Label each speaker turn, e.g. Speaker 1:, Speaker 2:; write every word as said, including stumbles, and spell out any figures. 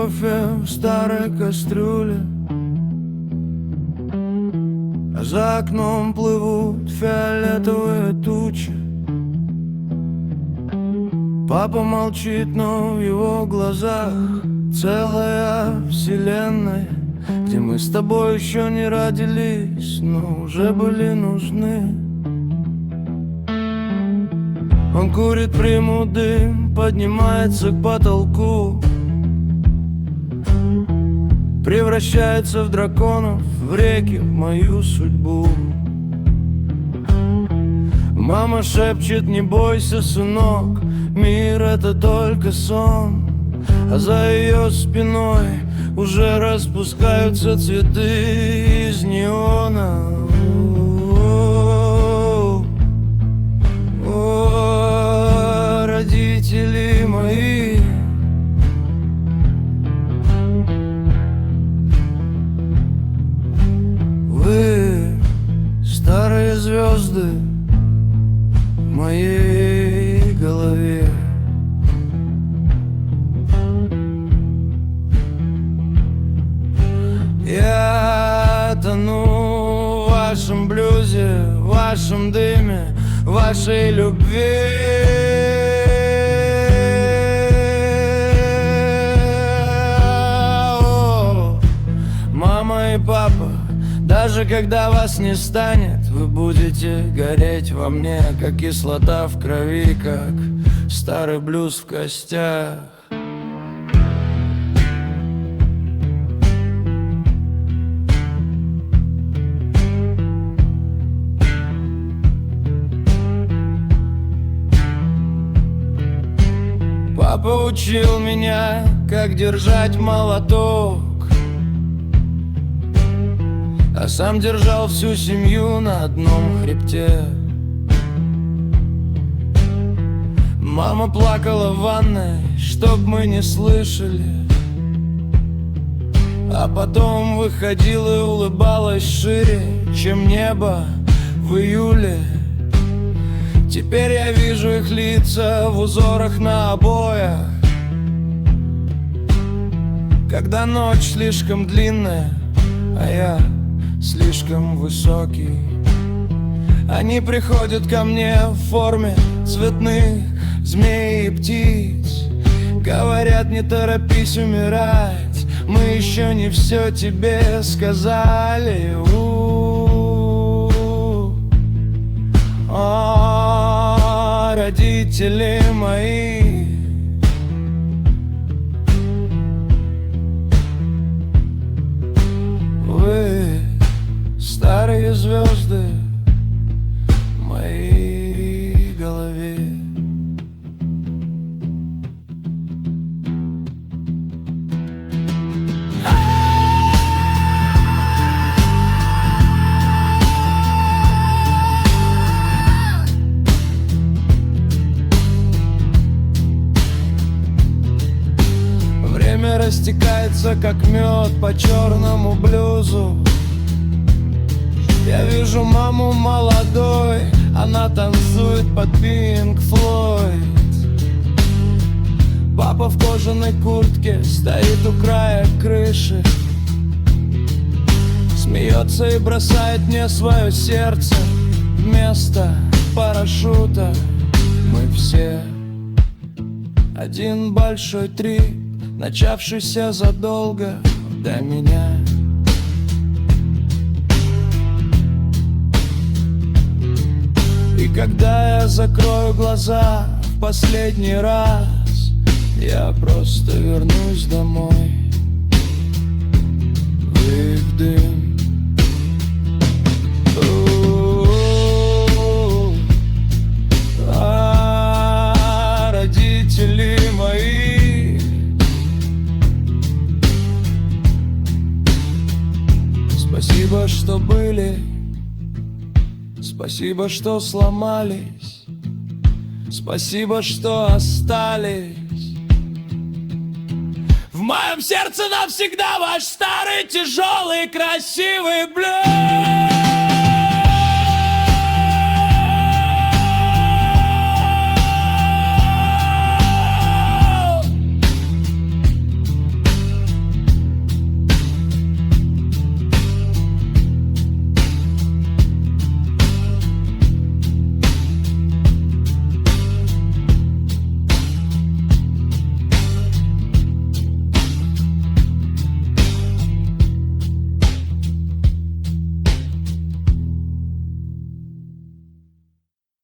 Speaker 1: кофе в старой кастрюле, а за окном плывут фиолетовые тучи. Папа молчит, но в его глазах целая вселенная, где мы с тобой еще не родились, но уже были нужны. Он курит приму, дым поднимается к потолку, превращается в драконов, в реки, в мою судьбу. Мама шепчет: не бойся, сынок, мир это только сон. А за ее спиной уже распускаются цветы из неона. О, родители мои, вы старые звезды в моей голове. Я тону в вашем блюзе, в вашем дыме, в вашей любви. О, мама и папа, даже когда вас не станет, вы будете гореть во мне, как кислота в крови, как старый блюз в костях. Папа учил меня, как держать молоток, а сам держал всю семью на одном хребте. Мама плакала в ванной, чтоб мы не слышали, а потом выходила и улыбалась шире, чем небо в июле. Теперь я вижу их лица в узорах на обоях, когда ночь слишком длинная, а я слишком высокий. Они приходят ко мне в форме цветных змей и птиц, говорят: не торопись умирать, мы еще не все тебе сказали. У-у-у. О, родители мои, вы старые звезды в моей голове. Время растекается, как мед по черному блюзу. Я вижу маму молодой, она танцует под Pink Floyd. Папа в кожаной куртке стоит у края крыши, смеется и бросает мне свое сердце вместо парашюта. Мы все один большой трип, начавшийся задолго до меня. И когда я закрою глаза в последний раз, я просто вернусь домой в их дым. У-у-у. А, родители мои, спасибо, что были, спасибо, что сломались, спасибо, что остались. В моем сердце навсегда ваш старый, тяжелый, красивый блюз.